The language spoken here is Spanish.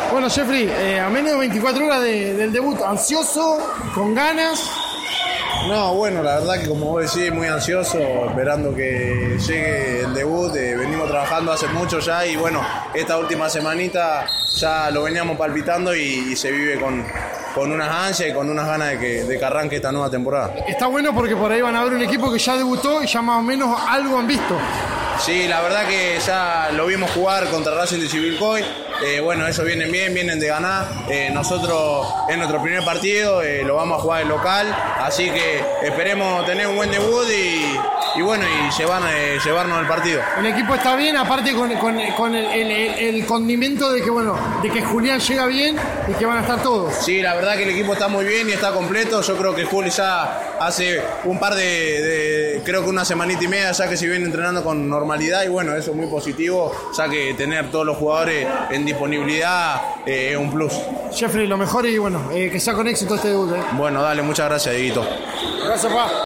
Bueno, Jeffrey, a menos de 24 horas del debut, ansioso, con ganas. No, bueno, la verdad que como vos decís, muy ansioso, esperando que llegue el debut. Venimos trabajando hace mucho ya y bueno, esta última semanita ya lo veníamos palpitando y se vive con unas ansias y con unas ganas de que arranque esta nueva temporada. Está bueno porque por ahí van a ver un equipo que ya debutó y ya más o menos algo han visto. Sí, la verdad que ya lo vimos jugar contra Racing de Chivilcoy. Bueno, ellos vienen bien, vienen de ganar. Nosotros es nuestro primer partido, lo vamos a jugar en local, así que esperemos tener un buen debut y bueno, y llevarnos el partido. El equipo está bien, aparte con el condimento de que bueno, de que Julián llega bien y que van a estar todos. Sí, la verdad que el equipo está muy bien y está completo. Yo creo que Juli ya hace un par creo que una semanita y media ya que se viene entrenando con normalidad y bueno, eso es muy positivo, ya que tener todos los jugadores en disponibilidad es un plus. Jeffrey, lo mejor y bueno, que sea con éxito este debut. Bueno, dale, muchas gracias, Dieguito. Gracias, pa.